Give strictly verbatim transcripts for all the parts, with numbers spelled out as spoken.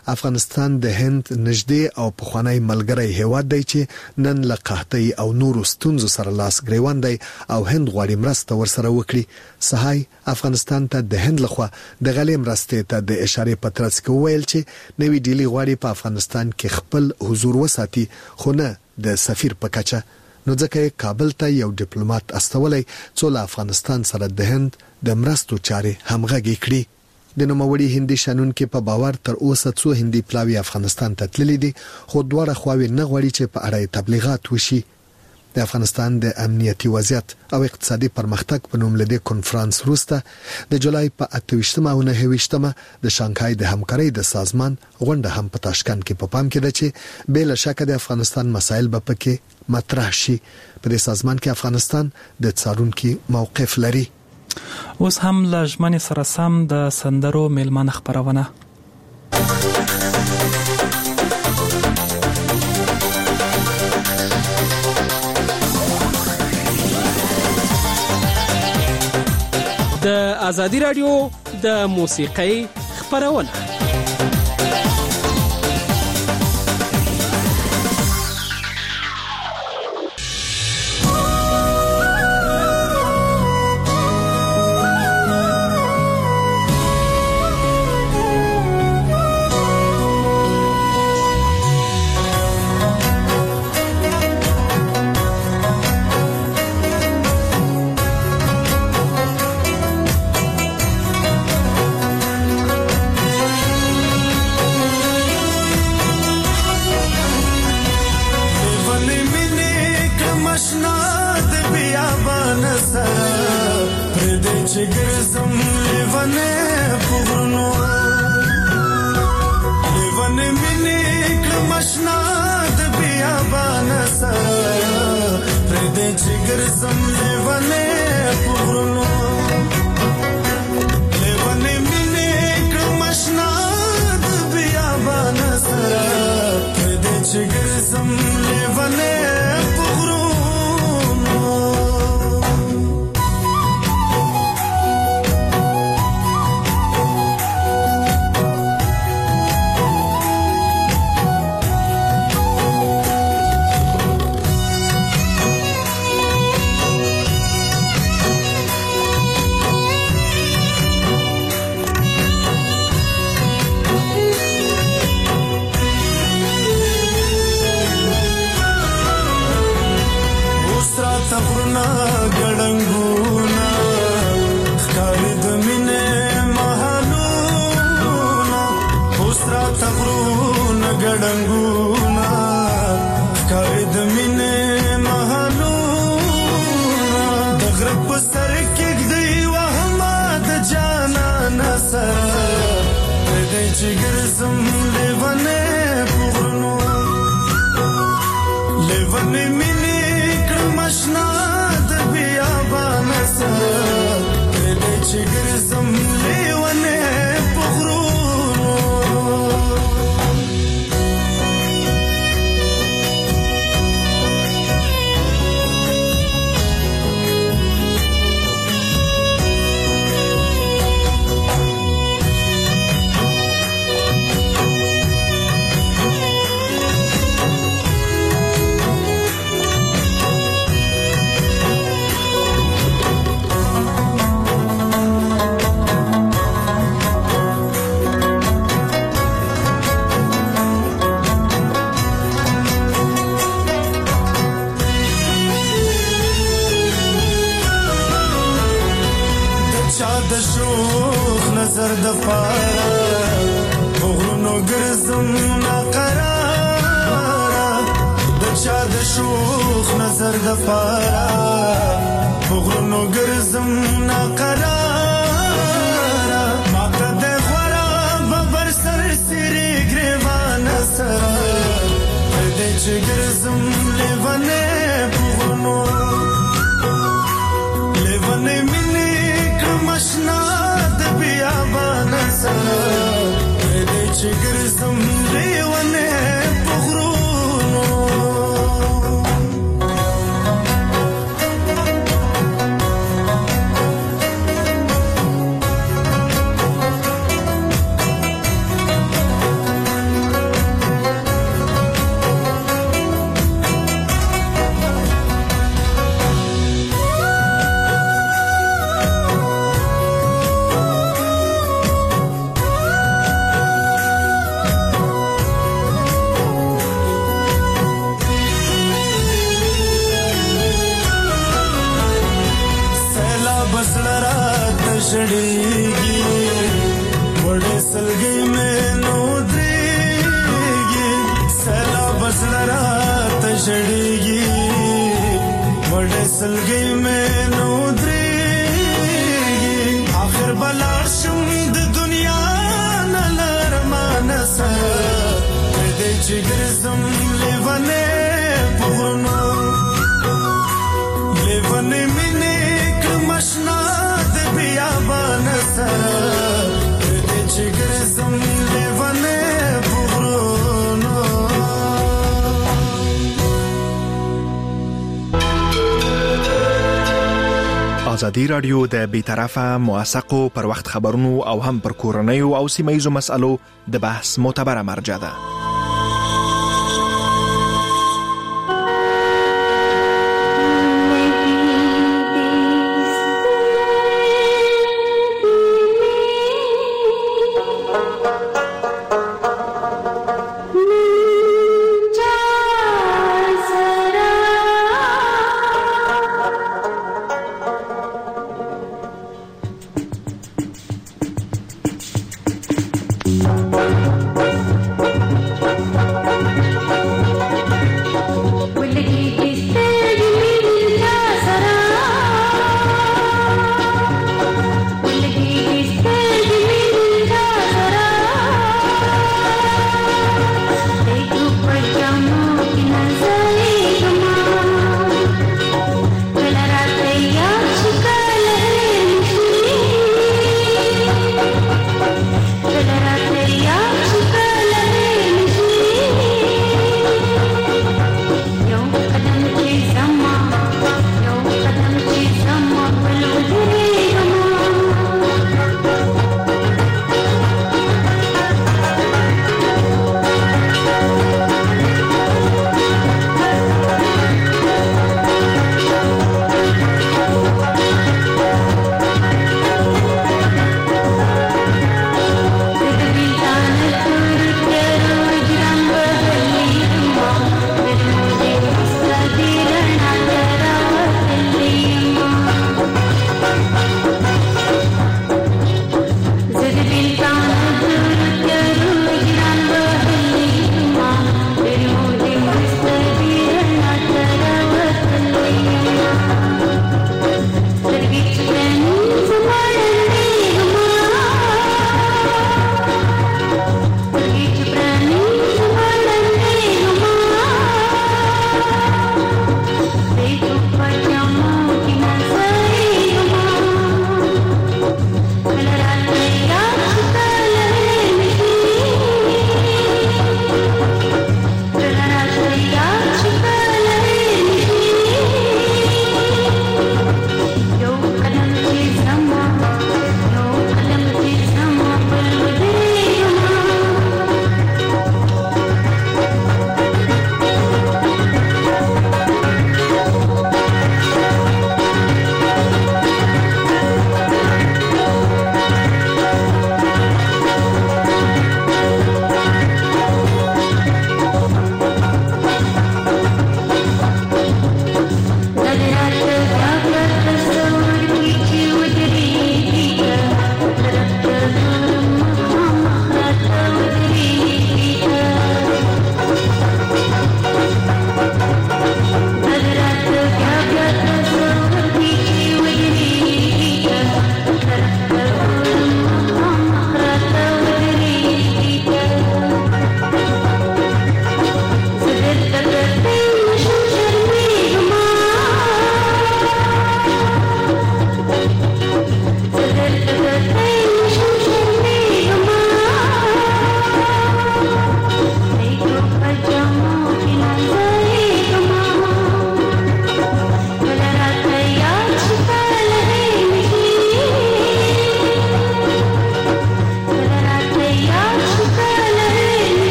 افغانستان د هند نږدې او پخوانی ملګری هیواد دی چې نن له قحطۍ او نورو ستونزو سره لاس ګریوان دی او هند غواړي مرسته ورسره وکړي. سهای افغانستان ته د هند لخوا د غلې مرستې ته د اشاره پترڅ کې ویل چې نوې ډیلی غواړي په افغانستان کې خپل حضور وساتي، خو نه د سفیر په کچه. نو ځکه کابل ته یو ډیپلوماټ استولای څو له افغانستان سره د هند د مرستو چارې همغږي کړي. د نوموړي هندي شانونکو په باور تر اوسه څو هندي پلاوی افغانستان ته تللي دي، خو دواړه خواوې نه غواړي چې په اړه تبلیغات وشي. د افغانستان د امنیتي وضعیت او اقتصادي پرمختګ په نوم لدې کنفرانس وروسته د جولای په اته ویشتمه او نهه ویشتمه د شانګهای د همکارۍ د سازمان غونډه هم په تاشکند کې په پام کې ده چې بل شک د افغانستان مسایل به پکې مطرح شي. په دې سازمان کې افغانستان د څارونکو موقف لري. اوس هم لژمن سره سم د سندرو میلمانه خبرونه. د ازادي رادیو د موسیقۍ خبرونه. سلګي مې نو درې اخر بلار شم د دنیا نه لرمانه سره دې چې ګرځم لیوانه پورنو لیوانه مینه کمشنا د بیابان سره دې چې ګرځم لیوانه پورنو. ازادي رادیو د بیطرفه موثقو پر وخت خبرونو او هم پر کورنیو او سیمه‌ییزو مسالو د بحث معتبره مرجع ده.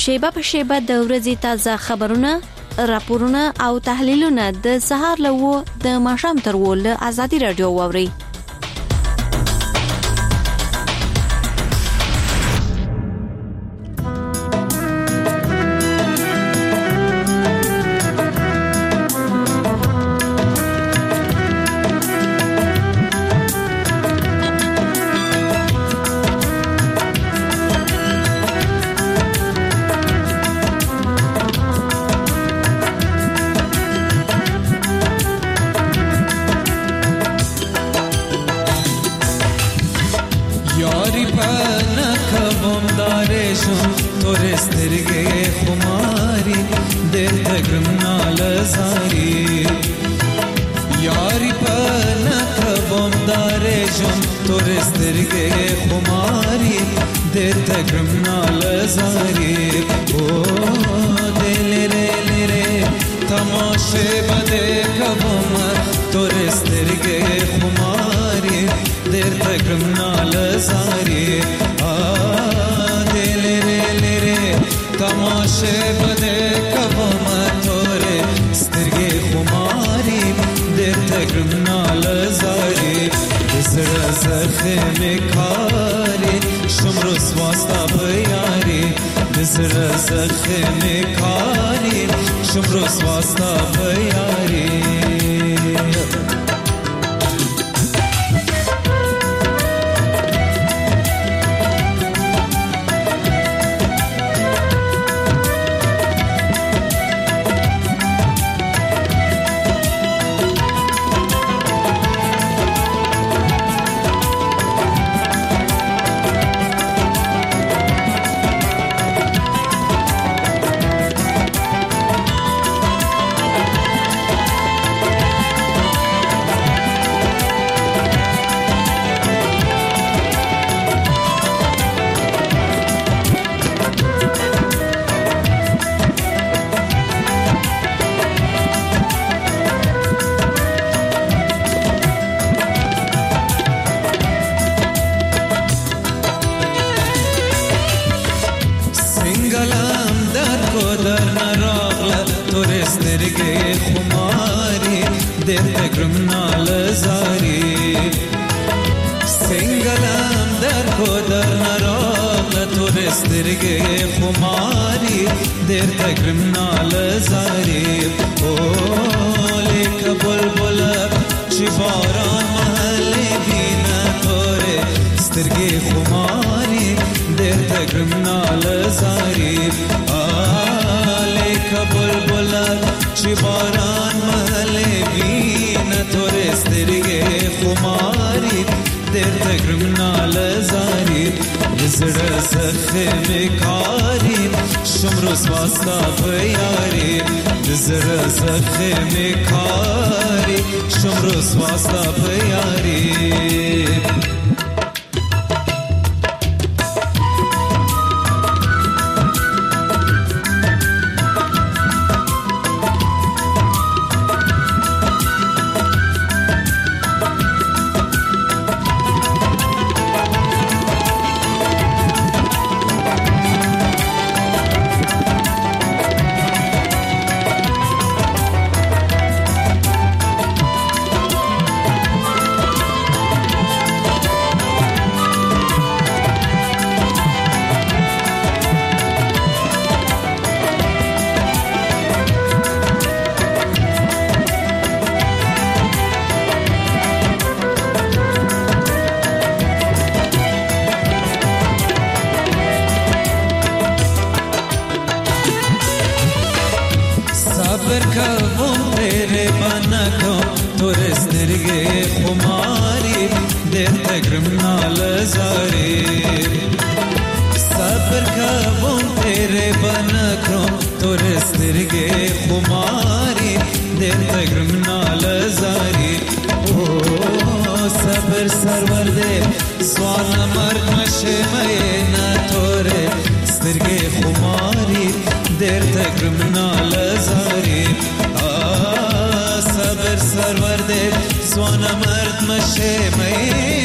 شیبه په شیبه د ورځې تازه خبرونه، راپورونه او تحلیلونه د سهار له و د ماښام تر و له آزادي رادیو واوري.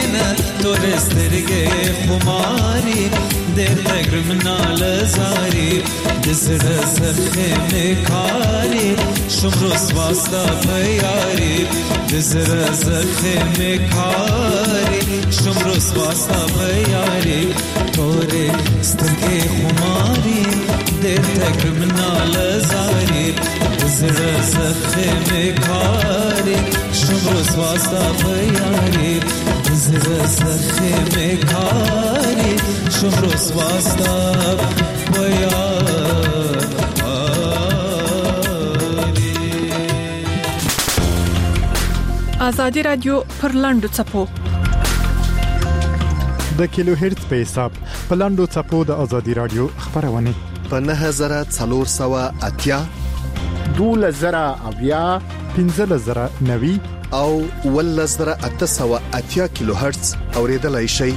تور سترګې خماري دې تګرم نال زاري دزړه زخم کاری شمرو سواستا پیاری دزړه زخم کاری شمرو سواستا پیاری تورې سترګې خماري دې تک منال زاري دزړه زخم کاری شمرو سواستا پیاری دزړه زخم کاری شمرو سواستا آزادی رادیو پر لاندو چپو د کیلو هرتز په حساب په لاندو چپو د آزادی رادیو خبرونه په نه هزار څلور سوه اتیا دوله زره اویا پنځه زره نوي او ول زره اته سوه اتیا کیلو هرتز اوریدلای شي.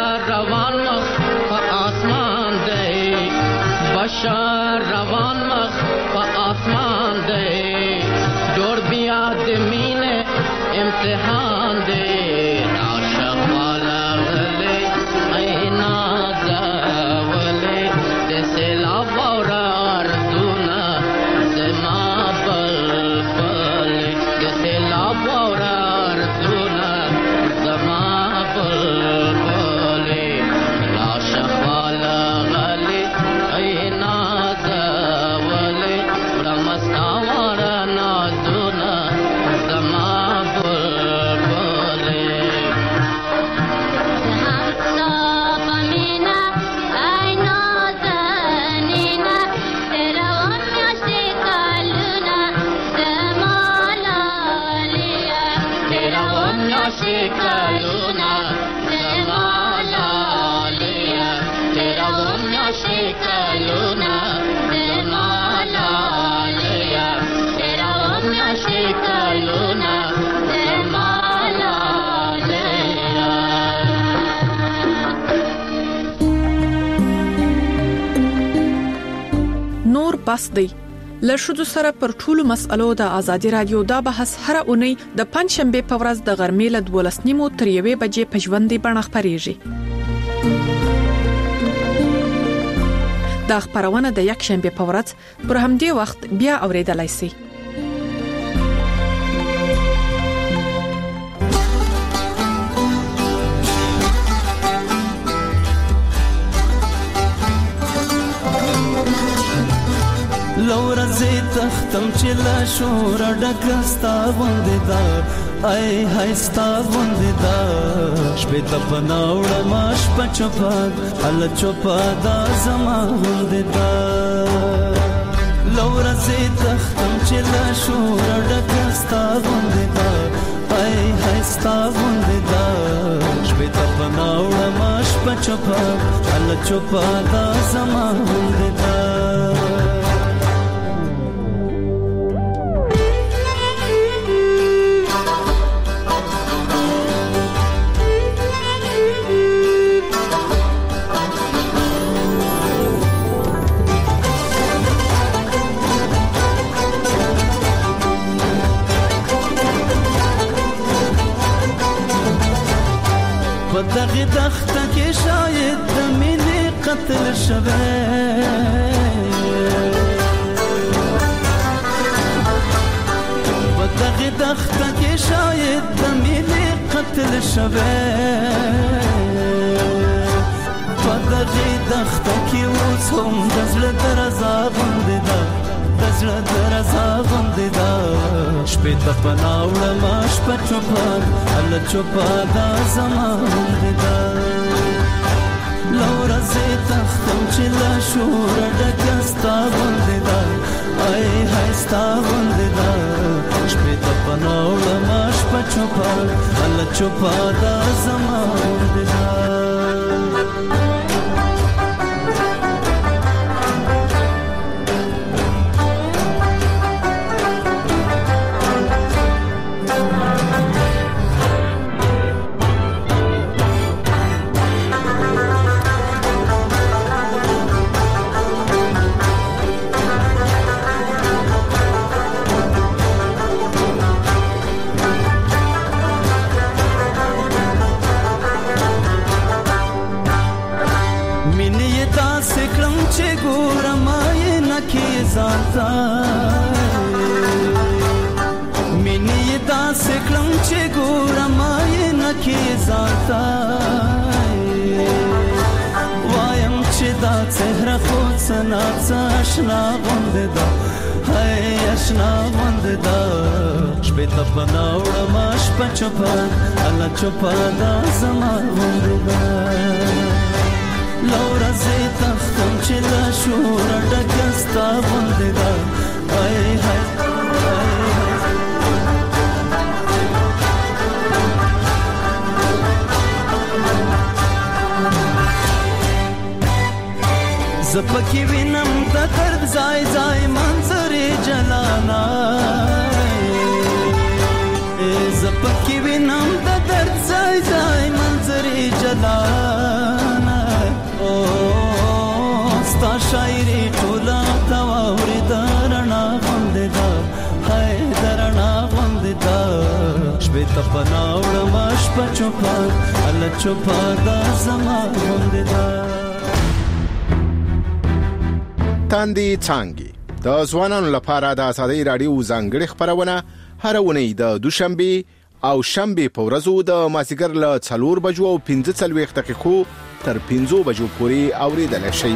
بشار روان مخ بس دی. له ښځو سره پر ټولو مسألو د ازادي رادیو دا بحث هر اونۍ د پنځشنبه په ورځ د غرمې له دولس نیمو تر یوې بجې په ژوندۍ بڼه خپرېږي. دا خبرونه د یک شنبه په ورځ پر همدې وخت بیا اوریدلای شئ. لورا زی تختم چې لا شور ډکستا باندې دا ای هاي ستا باندې دا شپې ته پناوړه ماش پچپاد ال چوپاد زما باندې دا لورا زی تختم چې لا شور ډکستا باندې دا ای هاي ستا باندې دا شپې ته پناوړه ماش پچپاد ال چوپاد زما باندې دا دغه دخته کې شاید د مینې قتل شوه په دغه دخته کې شاید د مینې قتل شوه په دغه دخته کې اوس هم د زړه درزا باندې ده د زړه درزا باندې ده شپې ته پناوړه ماش په چوپان ال چوپادا زما باندې ده لورا زی تختم چې لا شور ډکستا باندې ده ای هاي ستا باندې ده شپې ته پناوړه ماش په چوپان ال چوپادا زما باندې ده مینې دا سکلم چې ګورم یې نکي ځانتا وایم چې دا څهره خو څنا څاشنا غوندې دا هاي آشنا غوندې دا شپې ته پناوړه ماش په چوپا الله چوپا دا زما غوندې دا لورا زی تختم چې لا شور ډکستا باندې دا هاي هاي زپکی وینم د درد ځای ځای منظرې جلانا زپکی وینم د درد ځای ځای منظرې جلانا او ستا شاعري ټوله تواوري درنا غوندې دا هاي درنا غوندې دا شپې ته پناوړه ماش په چوپا الله چوپا دا زما غوندې دا تاندې څانګې د ځوانانو لپاره د ازادي رادیو ځانګړي خبرونه هر اونۍ د دوشنبه او شنبه په ورځو د مازیګر له څلور بجو او پنځه څلوېښت دقیقو تر پنځو بجو پورې اوریدل شي.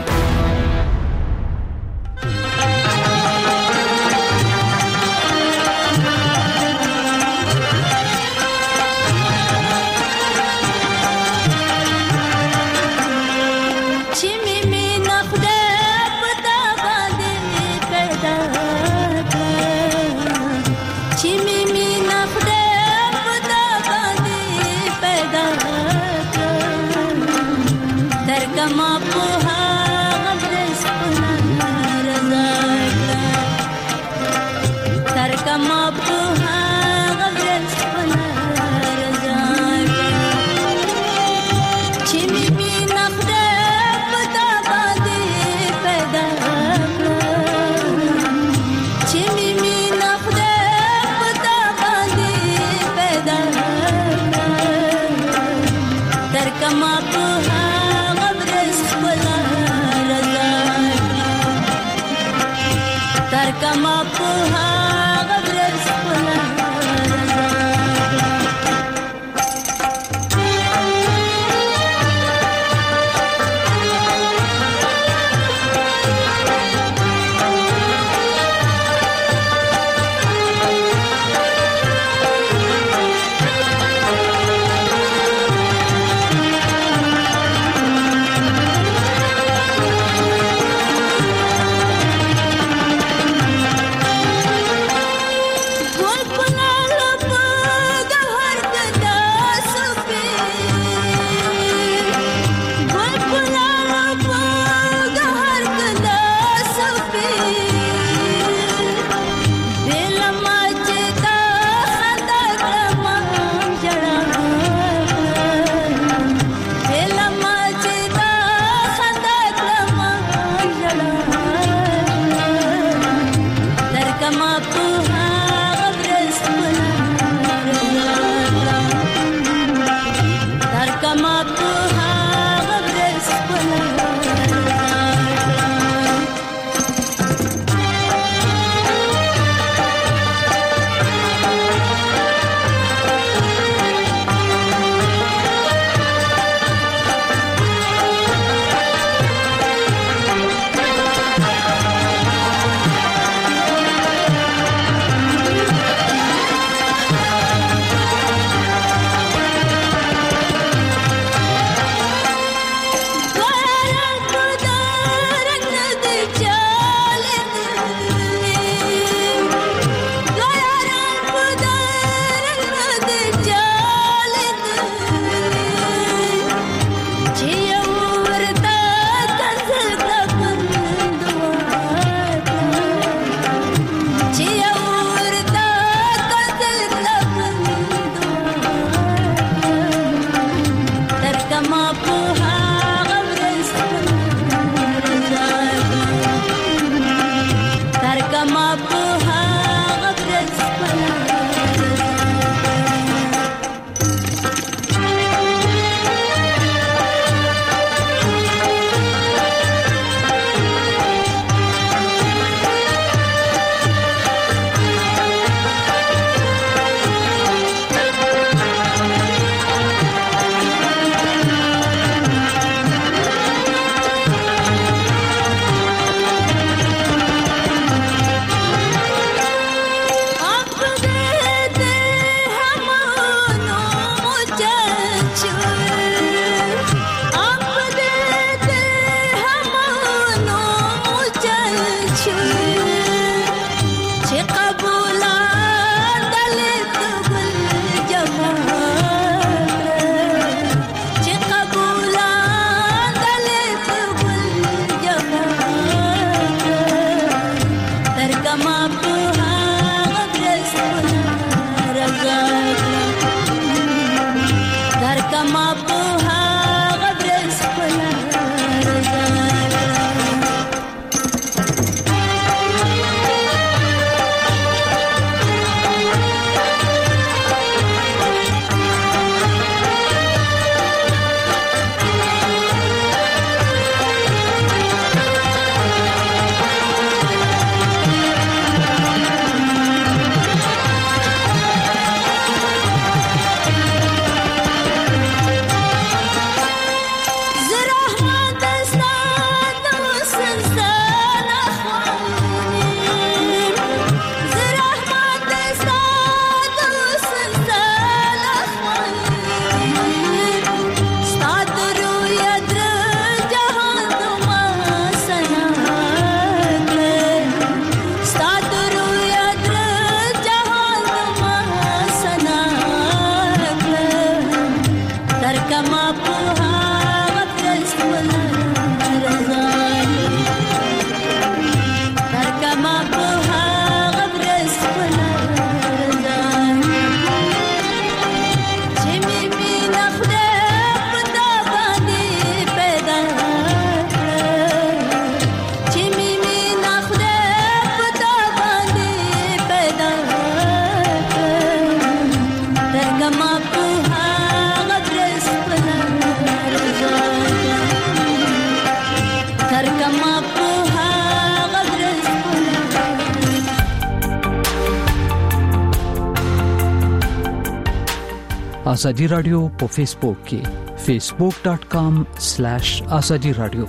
ازادي رادیو په فیسبوک کې فیسبوک ډاٹ کام سلیش ازادي رادیو.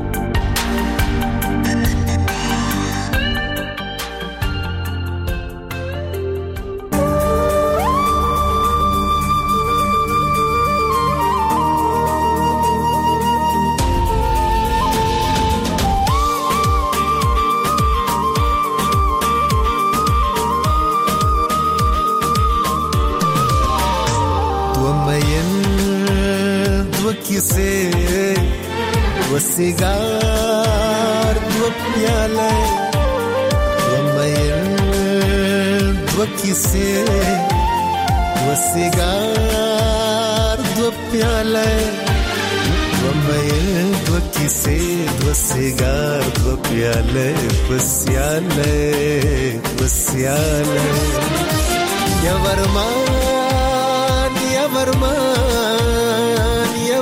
وسیگار دو پیاله ومین دو کیسه وسیگار دو پیاله ومین دو کیسه وسیگار دو پیاله پسیاله پسیاله یا ورمان یا ورمان یا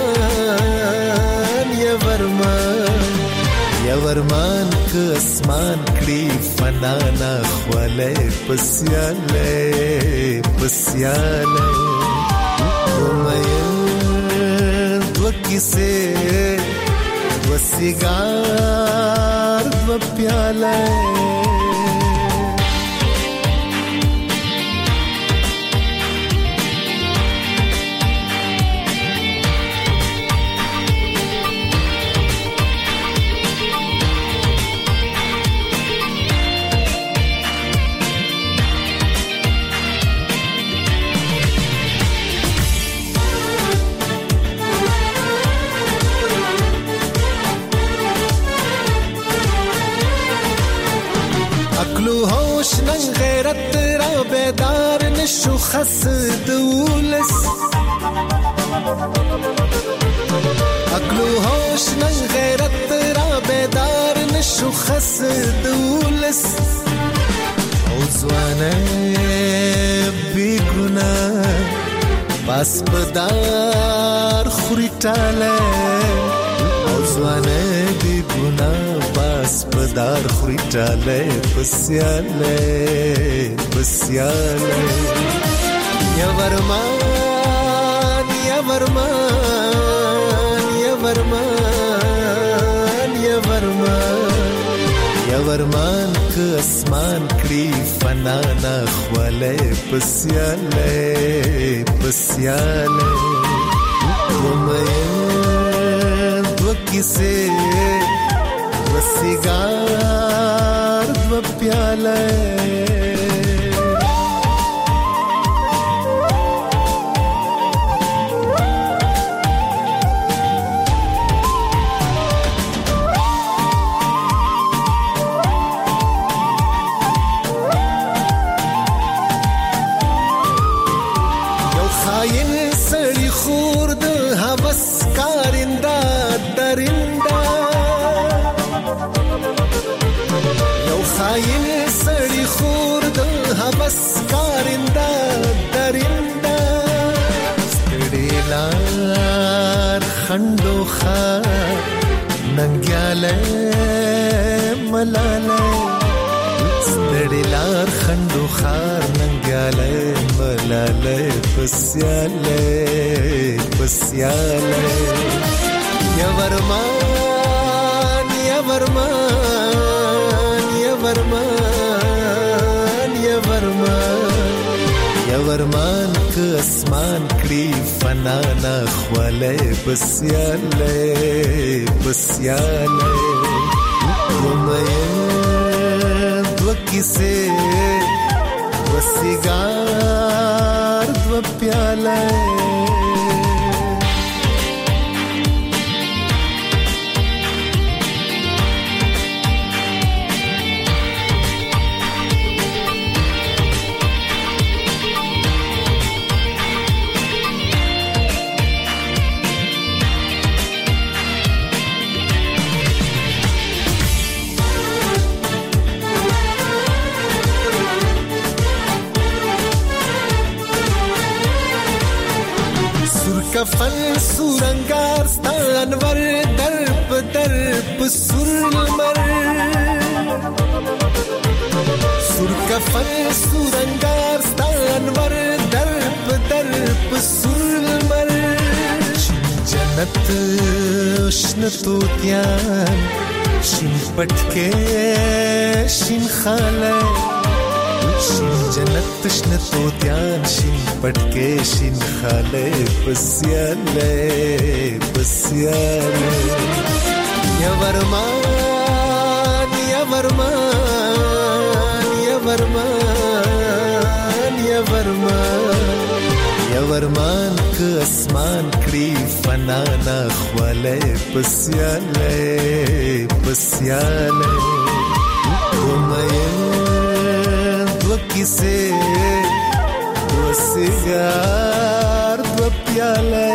ورمان یا ورمان یا ورمان که اسمان کړي فنانا خواله پسیاله پسیاله ومین دو کیسه وسیگار دو پیاله غیرت را بیدار نشو خس دولس عقل و هوش نن غیرت را بیدار نشو خس دولس او زوانه بی گناه باس پدار خوری تاله او زوانه بی گناه باس پدار خوری تاله پسیاله پسیاله یا ورمان یا ورمان یا ورمان یا ورمان یا ورمان که اسمان کړي فنانا خواله پسیاله پسیاله ومین دو کیسه وسیگار دو پیاله یو خاین سړی خور د هوس کارنده درنده خاین سړی خور د هوس کارنده درنده ستړي لار خندو خار ننګیاله ملاله ستړي لار خندو خار ننګیاله ملاله پسیاله پسیاله یا ورمان یا ورمان یا ورمان یا ورمان یا ورمان که اسمان کړي فنانا خواله پسیاله پسیاله ومین دو کیسه وسیگار دو پیاله کفن سورنگار ستانور درب درب سور المر سور کفن سورنگار ستانور درب درب سور لمر شین جنت شین توتیان شین پټکې شین خاله شین جنت شین توتیان شین پټکې شین خاله پسیاله پسیاله یا ورمان یا ورمان یا ورمان یا ورمان یا ورمان که اسمان کړي فنا نه خواله پسیاله پسیاله کومه دو کیسه دو سیگار دو پیاله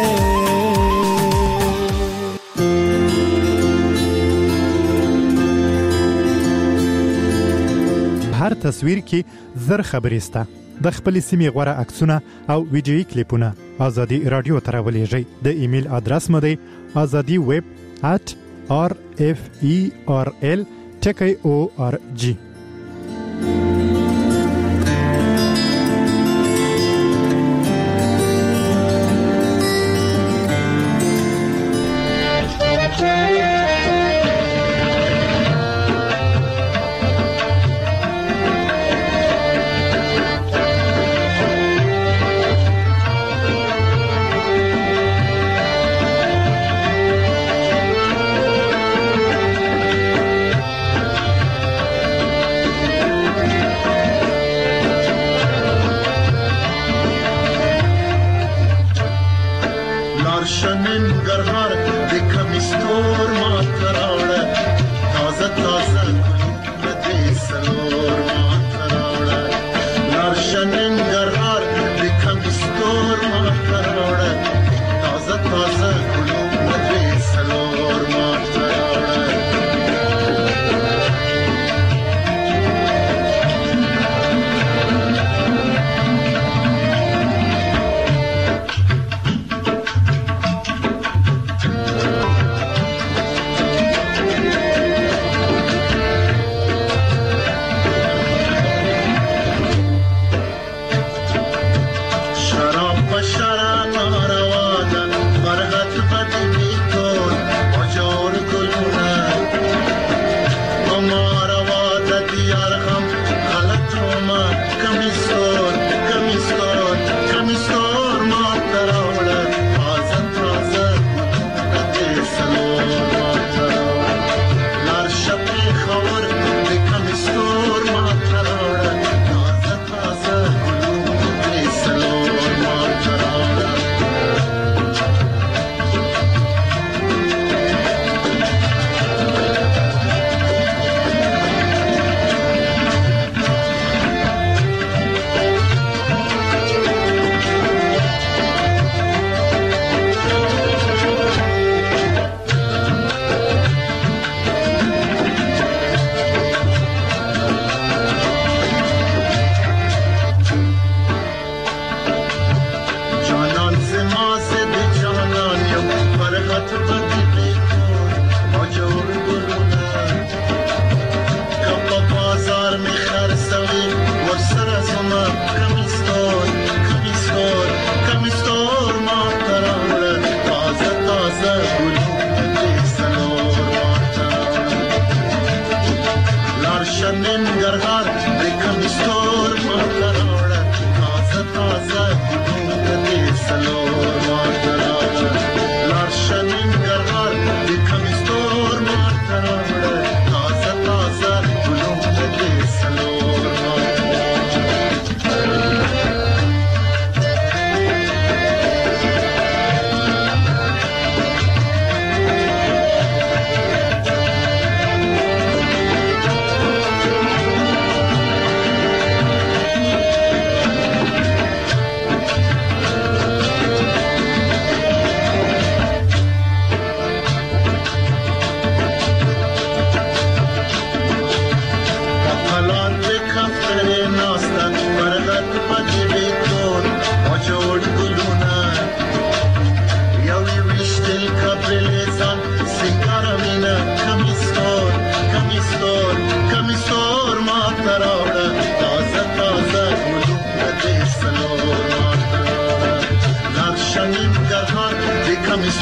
هر تصویر کې زر خبرې سته. د خپل سیمې غوړه عکسونه او ویډیويي کلیپونه ازادي رادیو ته راولېږئ. د ایمیل ادرس مو دی azadi web at r f e r l ټکی او ار جی.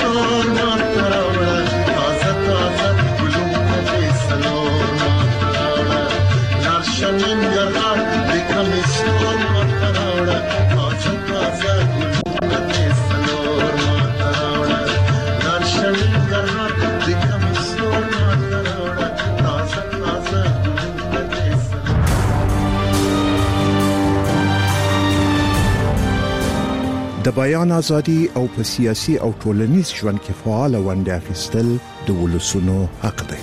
ستور ماته راوړه تازه تازه ګلونه دې څلور ماته راوړه لاړ شه ننګرهار د کمې ستور ماته راوړه تازه تازه ګلونه دې څلور ماته راوړه لاړ شه ننګرهار د کمې ستور ماته راوړه تازه تازه ګلونه دې د بیان ازادي او په سیاسي او ټولنیز ژوند کې فعال ونډه اخیستل د ولسونو حق دی.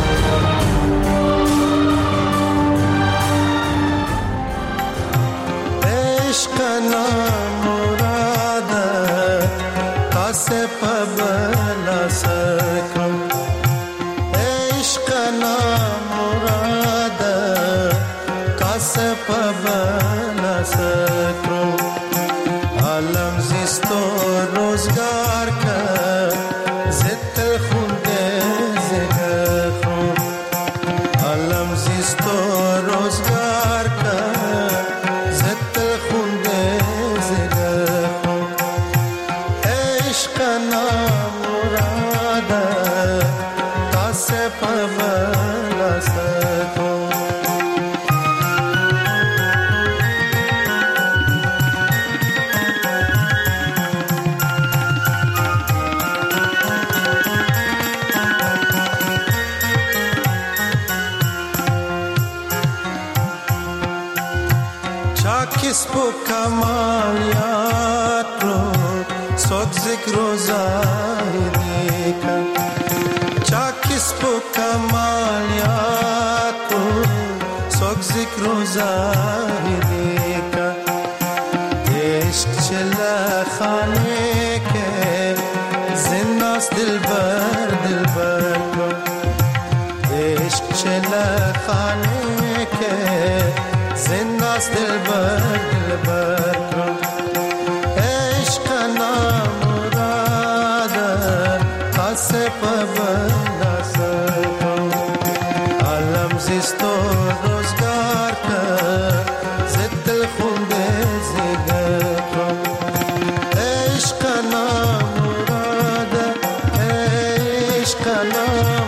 عشق نامراد تاسه په بلا سکم عشق نامراد تاسه په بلا سکم عالم زیستو روزگار کا زت خونده زگر خون عالم زیستو روزگار کا زت خونده زگر خون عشق نامراد تاسه پبلا سکون किसको कमालियात रो सोच जिक्रो ज़ाहिरी का चा किसको कमालियात रो सोच जिक्रो ज़ाहिरी का इश्क चला खाने के जिन्नास दिलबर दिलबर को इश्क चला खाने के जिन्नास दिलबर दिलबर को इश्क नामुराद खासे पबला सको आलम जिस्तो रोजगार का जिद खुंदे जिगर को इश्क नामुराद इश्क नाम